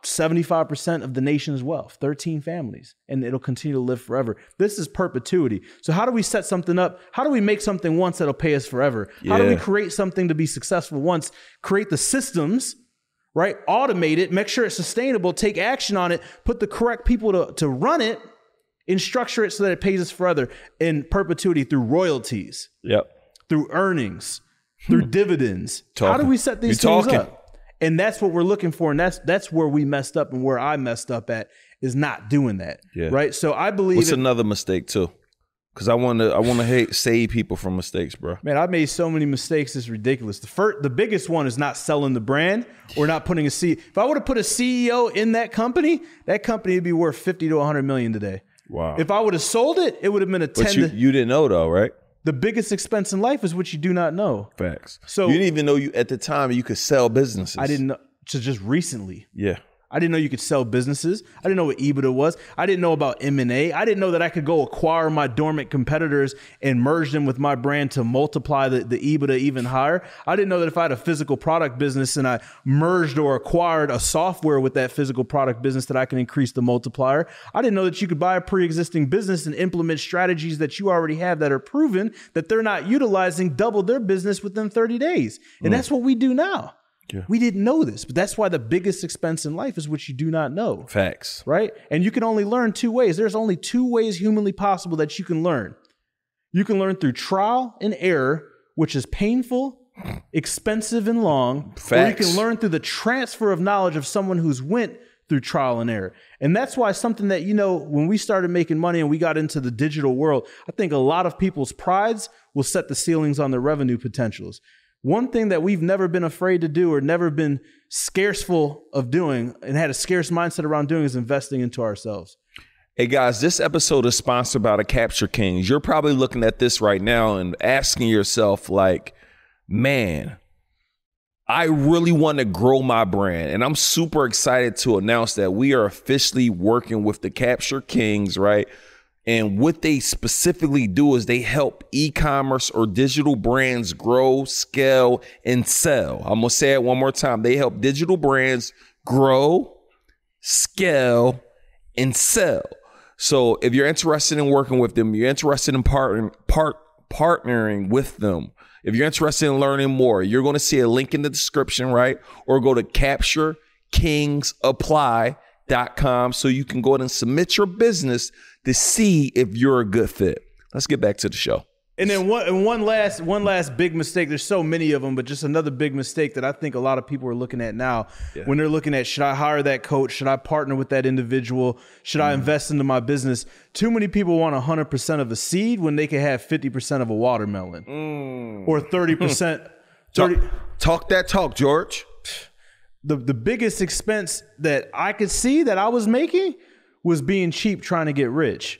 seventy-five percent of the nation's wealth, thirteen families, and it'll continue to live forever. This is perpetuity. So how do we set something up? How do we make something once that'll pay us forever? How do we Yeah. create something to be successful once? Create the systems, right? Automate it, make sure it's sustainable, take action on it, put the correct people to, to run it, and structure it so that it pays us forever in perpetuity through royalties, Yep. through earnings, through dividends. How do Talking. we set these You things talking. up? And that's what we're looking for. And that's that's where we messed up and where I messed up at is not doing that. Yeah. Right. So I believe What's it, another mistake too? Because I want to I want to hate save people from mistakes, bro. man, I made so many mistakes. It's ridiculous. The first, the biggest one is not selling the brand or not putting a C. If I would have put a C E O in that company, that company would be worth fifty to a hundred million today. Wow. If I would have sold it, it would have been a ten. But you, to, you didn't know though, right? the biggest expense in life is what you do not know. Facts. So- you didn't even know you at the time you could sell businesses. I didn't know. To just recently. Yeah. I didn't know you could sell businesses. I didn't know what EBITDA was. I didn't know about M and A. I didn't know that I could go acquire my dormant competitors and merge them with my brand to multiply the, the EBITDA even higher. I didn't know that if I had a physical product business and I merged or acquired a software with that physical product business that I can increase the multiplier. I didn't know that you could buy a pre-existing business and implement strategies that you already have that are proven that they're not utilizing, double their business within thirty days. And that's what we do now. Yeah. We didn't know this, but that's why the biggest expense in life is what you do not know, Facts. right? And you can only learn two ways. There's only two ways humanly possible that you can learn. You can learn through trial and error, which is painful, expensive, and long. Or you Facts. can learn through the transfer of knowledge of someone who's went through trial and error. And that's why something that, you know, when we started making money and we got into the digital world, I think a lot of people's prides will set the ceilings on their revenue potentials. One thing that we've never been afraid to do or never been scarceful of doing and had a scarce mindset around doing is investing into ourselves. Hey guys, this episode is sponsored by the Capture Kings. You're probably looking at this right now and asking yourself like, man, I really want to grow my brand. And I'm super excited to announce that we are officially working with the Capture Kings, right? And what they specifically do is they help e-commerce or digital brands grow, scale, and sell. I'm going to say it one more time. They help digital brands grow, scale, and sell. So if you're interested in working with them, you're interested in partnering, part, partnering with them, if you're interested in learning more, you're going to see a link in the description, right? Or go to capture kings apply dot com so you can go ahead and submit your business to see if you're a good fit. Let's get back to the show. And then one, and one last one last big mistake. There's so many of them, but just another big mistake that I think a lot of people are looking at now Yeah. when they're looking at, should I hire that coach? Should I partner with that individual? Should I invest into my business? Too many people want one hundred percent of a seed when they can have fifty percent of a watermelon or thirty percent. thirty Talk, talk that talk, George. The, the biggest expense that I could see that I was making was being cheap trying to get rich.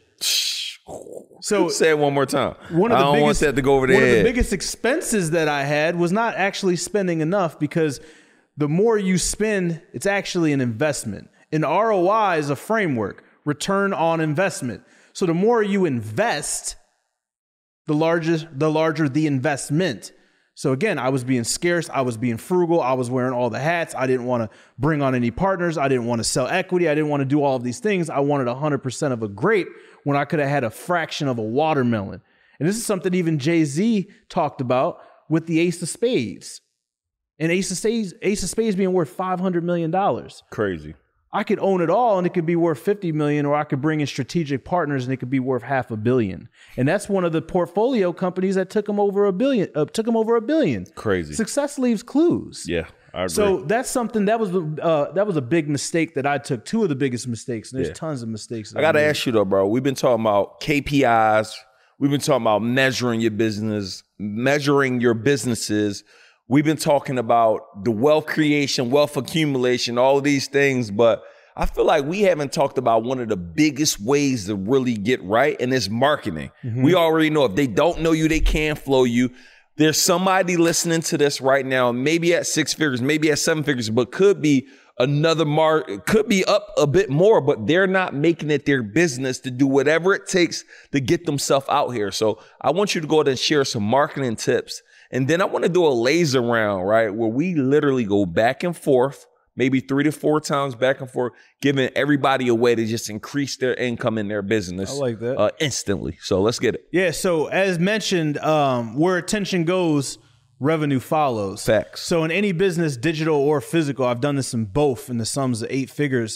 So Say it one more time. one of I the don't biggest, want that to go over one their of the head. biggest expenses that I had was not actually spending enough, because the more you spend, it's actually an investment. And R O I is a framework, return on investment. So the more you invest, the larger the larger the investment. So again, I was being scarce. I was being frugal. I was wearing all the hats. I didn't want to bring on any partners. I didn't want to sell equity. I didn't want to do all of these things. I wanted one hundred percent of a grape when I could have had a fraction of a watermelon. And this is something even Jay-Z talked about with the Ace of Spades. And Ace of Spades, Ace of Spades being worth five hundred million dollars. Crazy. I could own it all and it could be worth fifty million, or I could bring in strategic partners and it could be worth half a billion. And that's one of the portfolio companies that took them over a billion, uh, took them over a billion. Crazy. Success leaves clues. Yeah, I agree. So that's something that was uh, that was a big mistake that I took. Two of the biggest mistakes. And there's Yeah. tons of mistakes. that I got to made. ask you though, bro. We've been talking about K P Is. We've been talking about measuring your business, measuring your businesses. We've been talking about the wealth creation, wealth accumulation, all of these things. But I feel like we haven't talked about one of the biggest ways to really get right, and it's marketing. Mm-hmm. We already know if they don't know you, they can't flow you. There's somebody listening to this right now, maybe at six figures, maybe at seven figures, but could be another mark, could be up a bit more, but they're not making it their business to do whatever it takes to get themselves out here. So I want you to go ahead and share some marketing tips. And then I want to do a laser round, right? Where we literally go back and forth maybe three to four times back and forth, giving everybody a way to just increase their income in their business. I like that. Uh, instantly. So let's get it. Yeah. So as mentioned, um, where attention goes, revenue follows. Facts. So in any business, digital or physical, I've done this in both in the sums of eight figures.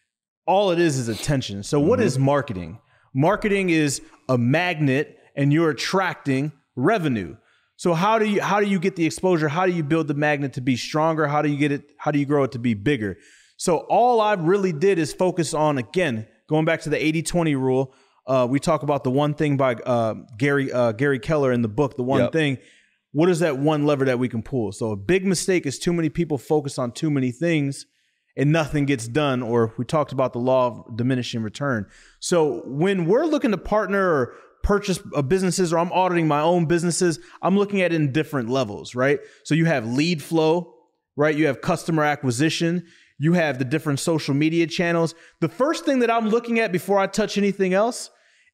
All it is is attention. So what mm-hmm. is marketing? Marketing is a magnet and you're attracting revenue. So how do you how do you get the exposure? How do you build the magnet to be stronger? How do you get it? How do you grow it to be bigger? So all I really did is focus on, again, going back to the eighty twenty rule. Uh, we talk about the one thing by uh, Gary uh, Gary Keller in the book, The One Yep. Thing. What is that one lever that we can pull? So a big mistake is too many people focus on too many things and nothing gets done. Or we talked about the law of diminishing return. So when we're looking to partner or purchase uh, businesses, or I'm auditing my own businesses, I'm looking at it in different levels, right? So you have lead flow, right? You have customer acquisition. You have the different social media channels. The first thing that I'm looking at before I touch anything else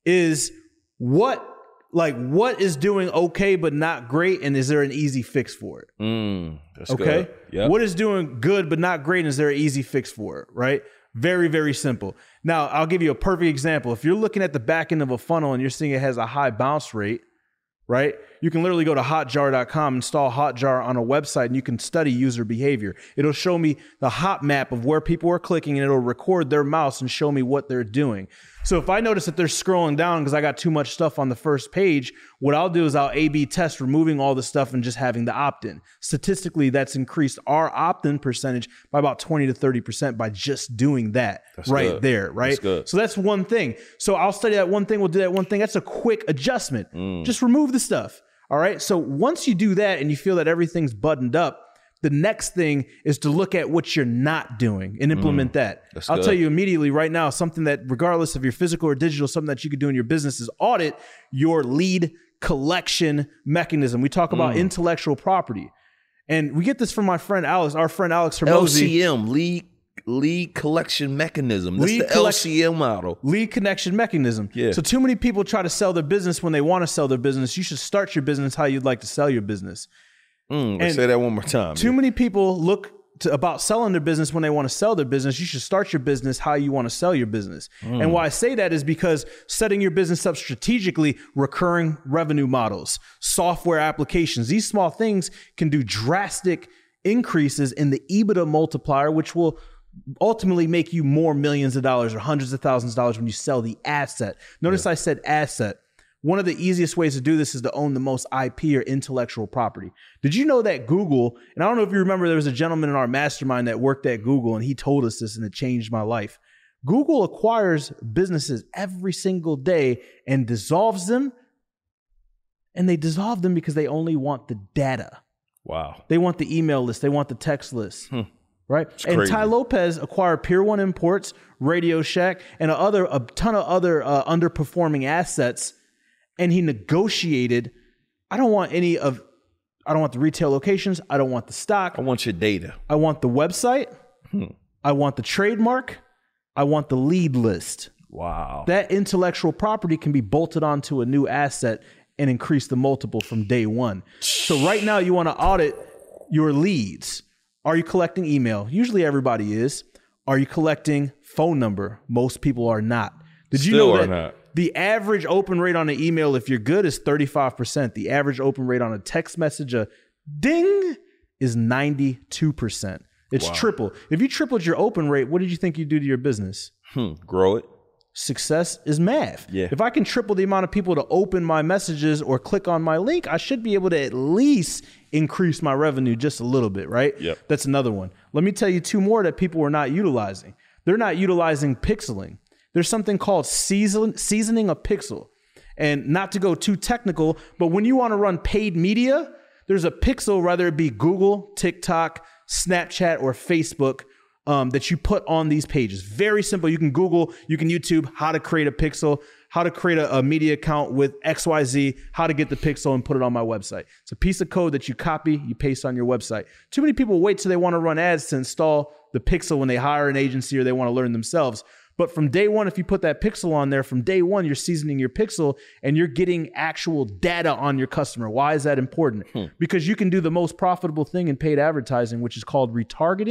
is what, like what is doing okay, but not great. And is there an easy fix for it? Mm, that's Okay. good. Yep. What is doing good, but not great? And is there an easy fix for it? Right? Very, very simple. Now, I'll give you a perfect example. If you're looking at the back end of a funnel and you're seeing it has a high bounce rate, right? You can literally go to hotjar dot com, install Hotjar on a website, and you can study user behavior. It'll show me the hot map of where people are clicking, and it'll record their mouse and show me what they're doing. So if I notice that they're scrolling down because I got too much stuff on the first page, what I'll do is I'll A B test removing all the stuff and just having the opt-in. Statistically, that's increased our opt-in percentage by about twenty to thirty percent by just doing that That's right good. there, right? That's good. So that's one thing. So I'll study that one thing, we'll do that one thing. That's a quick adjustment. Mm. Just remove the stuff. All right. So once you do that and you feel that everything's buttoned up, the next thing is to look at what you're not doing and implement mm, that. I'll good. tell you immediately right now, something that regardless of your physical or digital, something that you could do in your business is audit your lead collection mechanism. We talk about mm. intellectual property. And we get this from my friend Alex, our friend Alex Hermosi. L C M, lead, lead collection mechanism. That's Lead the collect- L C M model. Lead connection mechanism. Yeah. So too many people try to sell their business when they want to sell their business. You should start your business how you'd like to sell your business. Mm, And say that one more time. Too yeah. many people look to, about selling their business when they want to sell their business. You should start your business how you want to sell your business. Mm. And why I say that is because setting your business up strategically, recurring revenue models, software applications, these small things can do drastic increases in the EBITDA multiplier, which will ultimately make you more millions of dollars or hundreds of thousands of dollars when you sell the asset. Notice yeah. I said asset. One of the easiest ways to do this is to own the most I P or intellectual property. Did you know that Google, and I don't know if you remember, there was a gentleman in our mastermind that worked at Google and he told us this and it changed my life. Google acquires businesses every single day and dissolves them. And they dissolve them because they only want the data. Wow. They want the email list. They want the text list. Hmm. Right. It's and crazy. Ty Lopez acquired Pier One Imports, Radio Shack, and a, other, a ton of other uh, underperforming assets. And he negotiated, I don't want any of, I don't want the retail locations. I don't want the stock. I want your data. I want the website. Hmm. I want the trademark. I want the lead list. Wow. That intellectual property can be bolted onto a new asset and increase the multiple from day one. So right now you want to audit your leads. Are you collecting email? Usually everybody is. Are you collecting phone number? Most people are not. Did you Still know are that not. The average open rate on an email, if you're good, is thirty-five percent. The average open rate on a text message, a ding, is ninety-two percent. It's Wow. triple. If you tripled your open rate, what did you think you'd do to your business? Hmm. Grow it. Success is math. Yeah. If I can triple the amount of people to open my messages or click on my link, I should be able to at least increase my revenue just a little bit, right? Yep. That's another one. Let me tell you two more that people are not utilizing. They're not utilizing pixeling. There's something called season, seasoning a pixel. And not to go too technical, but when you want to run paid media, there's a pixel, whether it be Google, TikTok, Snapchat, or Facebook, um, that you put on these pages. Very simple. You can Google, you can YouTube how to create a pixel, how to create a, a media account with X Y Z, how to get the pixel and put it on my website. It's a piece of code that you copy, you paste on your website. Too many people wait till they want to run ads to install the pixel when they hire an agency or they want to learn themselves. But from day one, if you put that pixel on there, from day one, you're seasoning your pixel and you're getting actual data on your customer. Why is that important? Hmm. Because you can do the most profitable thing in paid advertising, which is called retargeting.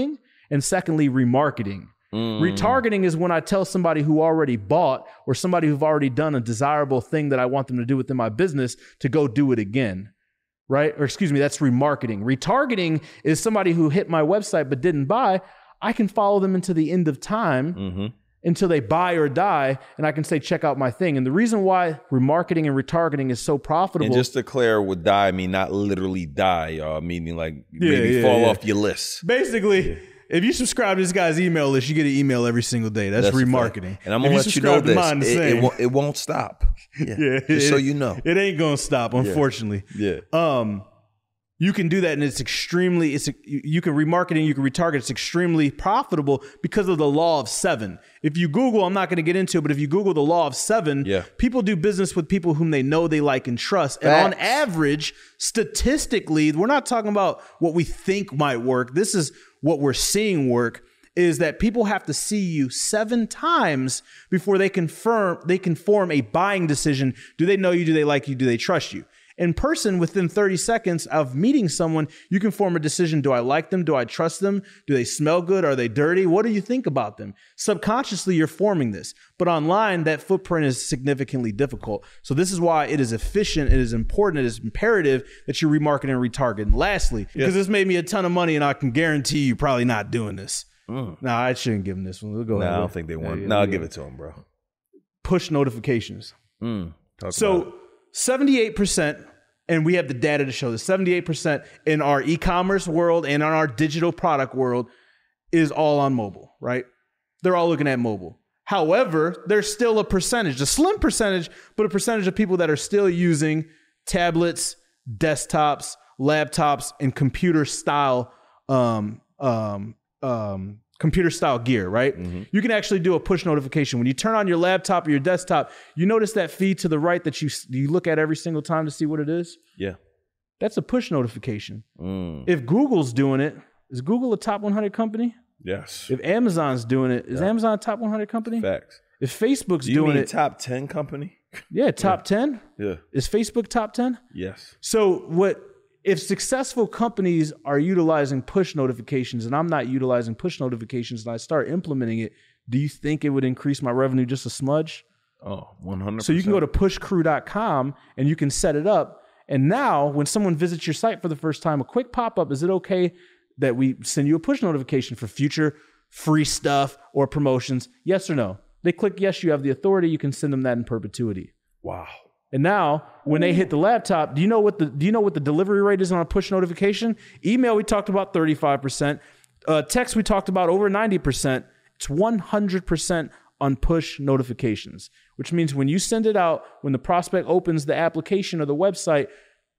And secondly, remarketing. Mm. Retargeting is when I tell somebody who already bought or somebody who've already done a desirable thing that I want them to do within my business to go do it again, right? Or excuse me, that's remarketing. Retargeting is somebody who hit my website but didn't buy. I can follow them into the end of time mm-hmm. until they buy or die, and I can say, check out my thing. And the reason why remarketing and retargeting is so profitable. And just to clear, with die, I mean not literally die, y'all, meaning like yeah, maybe yeah, fall yeah. off your list. Basically, yeah. if you subscribe to this guy's email list, you get an email every single day. That's, That's remarketing. And I'm going to let you know this. Mine, it, it, won't, it won't stop. Yeah. yeah just it, so you know. It ain't going to stop, unfortunately. Yeah. yeah. Um, you can do that, and it's extremely, it's you can remarket and you can retarget. It's extremely profitable because of the law of seven. If you Google, I'm not going to get into it, but if you Google the law of seven, yeah. people do business with people whom they know, they like, and trust. And Facts. On average, statistically, we're not talking about what we think might work. This is what we're seeing work, is that people have to see you seven times before they confirm, they can form a buying decision. Do they know you? Do they like you? Do they trust you? In person, within thirty seconds of meeting someone, you can form a decision. Do I like them? Do I trust them? Do they smell good? Are they dirty? What do you think about them? Subconsciously, you're forming this. But online, that footprint is significantly difficult. So this is why it is efficient, it is important, it is imperative that you remarket and retarget. And lastly, yes. because this made me a ton of money, and I can guarantee you probably not doing this. Mm. No, nah, I shouldn't give them this one. We'll go no, ahead. I don't think they want. Yeah, yeah, no, I'll yeah. give it to them, bro. Push notifications. Mm. Talk so. About it. seventy-eight percent, and we have the data to show this, seventy-eight percent in our e-commerce world and on our digital product world is all on mobile, right? They're all looking at mobile. However, there's still a percentage, a slim percentage, but a percentage of people that are still using tablets, desktops, laptops, and computer style um, um, um, computer style gear, right? Mm-hmm. You can actually do a push notification. When you turn on your laptop or your desktop, you notice that feed to the right that you you look at every single time to see what it is? Yeah. That's a push notification. Mm. If Google's doing it, is Google a top one hundred company? Yes. If Amazon's doing it, is yeah. Amazon a top one hundred company? Facts. If Facebook's do you doing mean it. top ten company? Yeah, top yeah. ten? Yeah. Is Facebook top ten? Yes. So what if successful companies are utilizing push notifications and I'm not utilizing push notifications and I start implementing it, do you think it would increase my revenue just a smudge? Oh, one hundred percent. So you can go to push crew dot com and you can set it up. And now when someone visits your site for the first time, a quick pop-up, is it okay that we send you a push notification for future free stuff or promotions? Yes or no? They click yes, you have the authority. You can send them that in perpetuity. Wow. And now when they hit the laptop, do you know what the do you know what the delivery rate is on a push notification? Email, we talked about thirty-five percent. Uh, text, we talked about over ninety percent. It's one hundred percent on push notifications, which means when you send it out, when the prospect opens the application or the website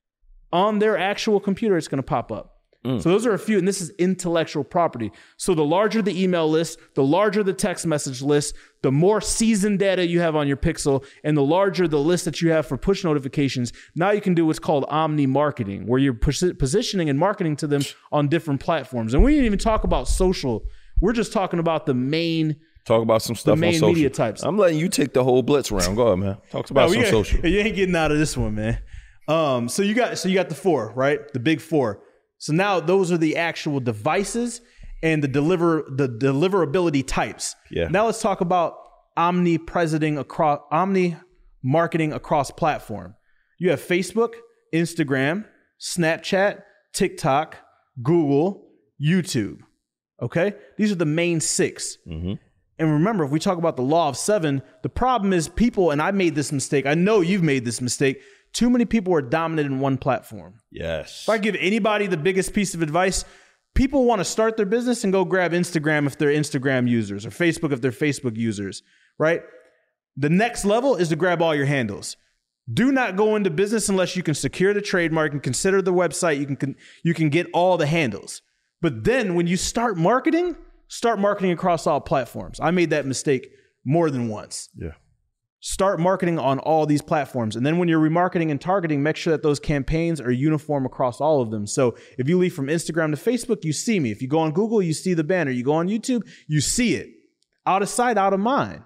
on their actual computer, it's going to pop up. Mm. So those are a few, and this is intellectual property. So the larger the email list, the larger the text message list, the more seasoned data you have on your pixel, and the larger the list that you have for push notifications, now you can do what's called omni marketing, where you're pos- positioning and marketing to them on different platforms. And we didn't even talk about social. We're just talking about the main Talk about some stuff the main on social. media types. I'm letting you take the whole blitz round. Go ahead, man. Talk about no, some ain't, social. You ain't getting out of this one, man. Um, so you got so you got the four, right? The big four. So now those are the actual devices and the deliver the deliverability types. Yeah. Now let's talk about omnipresenting across omni marketing across platform. You have Facebook, Instagram, Snapchat, TikTok, Google, YouTube. Okay, these are the main six. Mm-hmm. And remember, if we talk about the law of seven, the problem is people, and I made this mistake. I know you've made this mistake. Too many people are dominant in one platform. Yes. If I give anybody the biggest piece of advice, people want to start their business and go grab Instagram if they're Instagram users or Facebook if they're Facebook users, right? The next level is to grab all your handles. Do not go into business unless you can secure the trademark and consider the website. You can, you can get all the handles. But then when you start marketing, start marketing across all platforms. I made that mistake more than once. Yeah. Start marketing on all these platforms. And then when you're remarketing and targeting, make sure that those campaigns are uniform across all of them. So if you leave from Instagram to Facebook, you see me. If you go on Google, you see the banner. You go on YouTube, you see it. Out of sight, out of mind.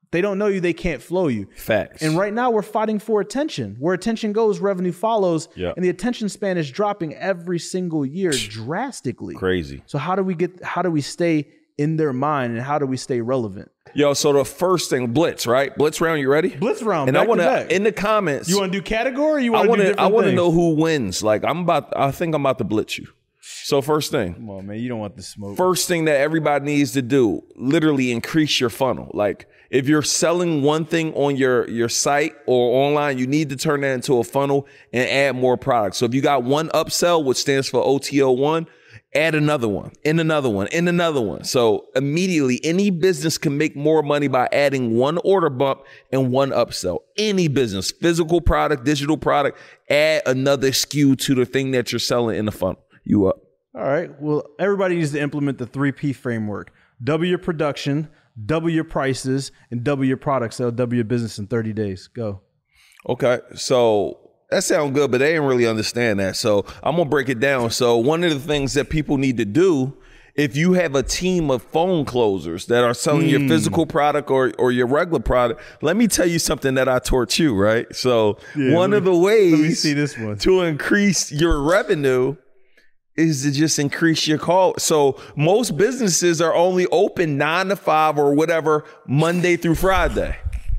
they don't know you, they can't flow you. Facts. And right now we're fighting for attention. Where attention goes, revenue follows. Yep. And the attention span is dropping every single year drastically. Crazy. So how do we get, how do we stay in their mind and how do we stay relevant? Yo, so the first thing, Blitz, right? Blitz round, you ready? Blitz round, and back I want to back. to, in the comments. You want to do category or you I want to want do to, different I want to things? know who wins. Like, I'm about, I think I'm about to blitz you. So first thing. Come on, man. You don't want the smoke. First thing that everybody needs to do, literally increase your funnel. Like if you're selling one thing on your, your site or online, you need to turn that into a funnel and add more products. So if you got one upsell, which stands for O T O one, add another one, and another one, and another one. So immediately any business can make more money by adding one order bump and one upsell. Any business, physical product, digital product, add another S K U to the thing that you're selling in the funnel. You up. All right. Well, everybody needs to implement the three P framework. Double your production, double your prices, and double your product sale, double your business in thirty days. Go. Okay. So that sounds good, but they didn't really understand that. So I'm going to break it down. So one of the things that people need to do, if you have a team of phone closers that are selling mm. your physical product or, or your regular product, let me tell you something that I taught you, right? So yeah, one me, of the ways let me see this one. to increase your revenue is to just increase your call. So most businesses are only open nine to five or whatever, Monday through Friday.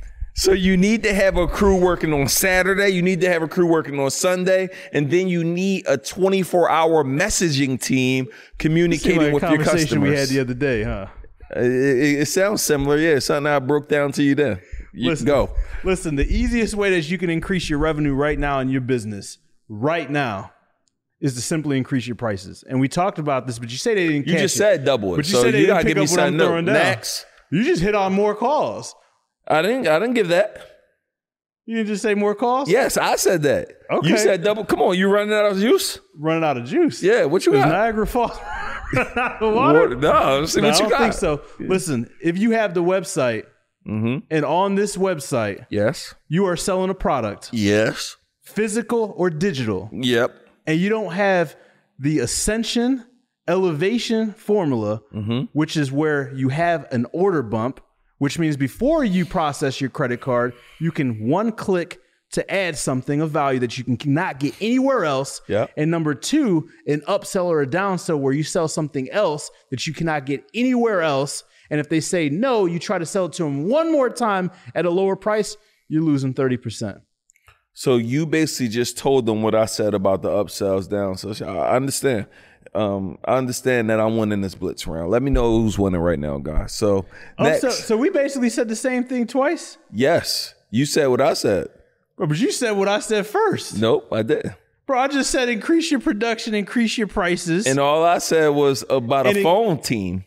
So you need to have a crew working on Saturday. You need to have a crew working on Sunday. And then you need a twenty-four hour messaging team communicating like with your customers. Conversation we had the other day, huh? It, it, it sounds similar. Yeah, it's something I broke down to you then. You listen, go. Listen, the easiest way that you can increase your revenue right now in your business, right now, is to simply increase your prices. And we talked about this, but you say they didn't catch You just it. said double it. But you so said they you didn't gotta pick give me up what I'm something new. throwing down. Next. You just hit on more calls. I didn't I didn't give that. You didn't just say more calls? Yes, I said that. Okay. You said double. Come on, you running out of juice? Running out of juice? Yeah, what you Is got? Niagara Falls running out of water? No, let's see No, what I you don't got. think so. Listen, if you have the website, Mm-hmm. and on this website, Yes. you are selling a product, Yes. physical or digital, Yep. and you don't have the ascension elevation formula, Mm-hmm. which is where you have an order bump, which means before you process your credit card, you can one click to add something of value that you can not get anywhere else. Yep. And number two, an upsell or a downsell where you sell something else that you cannot get anywhere else. And if they say no, you try to sell it to them one more time at a lower price, you're losing thirty percent. So you basically just told them what I said about the upsells, down. So I understand. Um, I understand that I'm winning this blitz round. Let me know who's winning right now, guys. So Oh, next, so, so we basically said the same thing twice? yes, you said what I said. Bro, but you said what I said first. Nope, I didn't. Bro, I just said increase your production, increase your prices. And all I said was about And a it- phone team.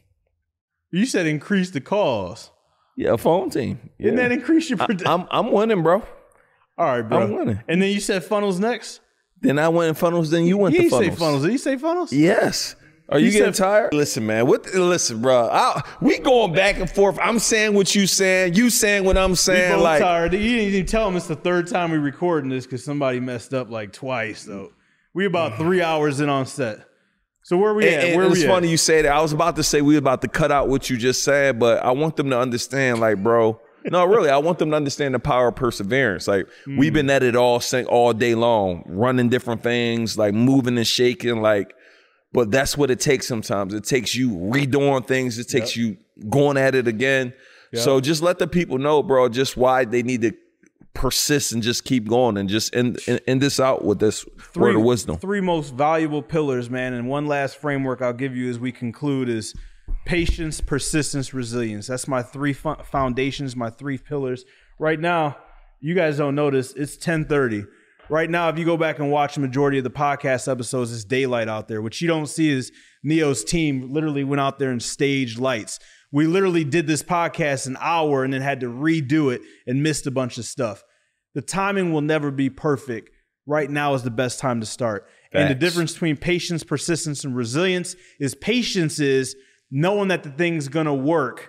You said increase the calls. Yeah, a phone team. Yeah. Didn't that increase your I, production? I'm I'm winning, bro. All right, bro. I'm winning. And then you said funnels next? Then I went in funnels. Then you went You to didn't funnels. say funnels. Did you say funnels? Yes. Are you, You getting said- tired? Listen, man. What? Listen, bro. I, we going back and forth. I'm saying what you saying. You saying what I'm We saying. both Like, tired. You didn't even tell them it's the third time we recording this because somebody messed up like twice, though. We about three hours in on set. So where we and, at? and Where it's we funny at? you say that. I was about to say we about to cut out what you just said, but I want them to understand, like, bro. No, really, I want them to understand the power of perseverance. Like, Mm. we've been at it all all day long, running different things, like moving and shaking, like. But that's what it takes sometimes. It takes you redoing things. It takes Yep. you going at it again. Yep. So just let the people know, bro, just why they need to persist and just keep going and just end, end, end this out with this word of wisdom. Three most valuable pillars, man. And one last framework I'll give you as we conclude is patience, persistence, resilience. That's my three fo- foundations, my three pillars. Right now, you guys don't notice, it's ten thirty. Right now, if you go back and watch the majority of the podcast episodes, it's daylight out there. What you don't see is Neo's team literally went out there and staged lights. We literally did this podcast an hour and then had to redo it and missed a bunch of stuff. The timing will never be perfect. Right now is the best time to start. And the Facts. difference between patience, persistence, and resilience is patience is knowing that the thing's going to work,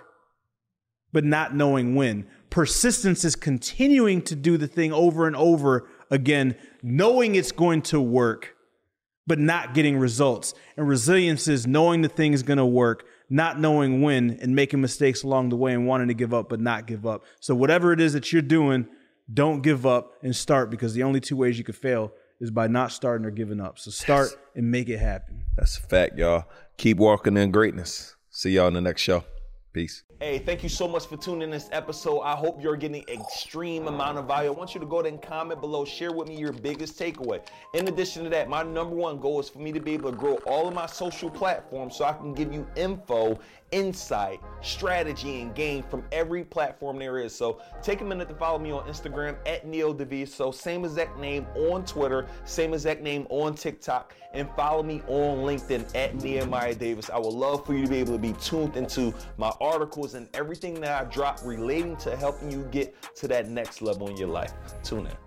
but not knowing when. Persistence is continuing to do the thing over and over again, knowing it's going to work, but not getting results. And resilience is knowing the thing is going to work, not knowing when and making mistakes along the way and wanting to give up but not give up. So whatever it is that you're doing, don't give up and start, because the only two ways you could fail is by not starting or giving up. So start That's, and make it happen. That's a fact, y'all. Keep walking in greatness. See y'all in the next show. Peace. Hey, thank you so much for tuning in this episode. I hope you're getting extreme amount of value. I want you to go ahead and comment below. Share with me your biggest takeaway. In addition to that, my number one goal is for me to be able to grow all of my social platforms so I can give you info, insight, strategy, and game from every platform there is. So take a minute to follow me on Instagram at Neo DeViso. Same exact name on Twitter, same exact name on TikTok, and follow me on LinkedIn at Nehemiah Davis. I would love for you to be able to be tuned into my articles and everything that I drop relating to helping you get to that next level in your life. Tune in.